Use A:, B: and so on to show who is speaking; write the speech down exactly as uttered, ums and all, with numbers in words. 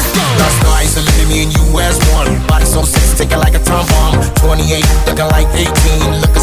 A: Last night, so living me and you as one. Body so sexy, take it like a Tom bomb. twenty-eight, looking like eighteen. Looking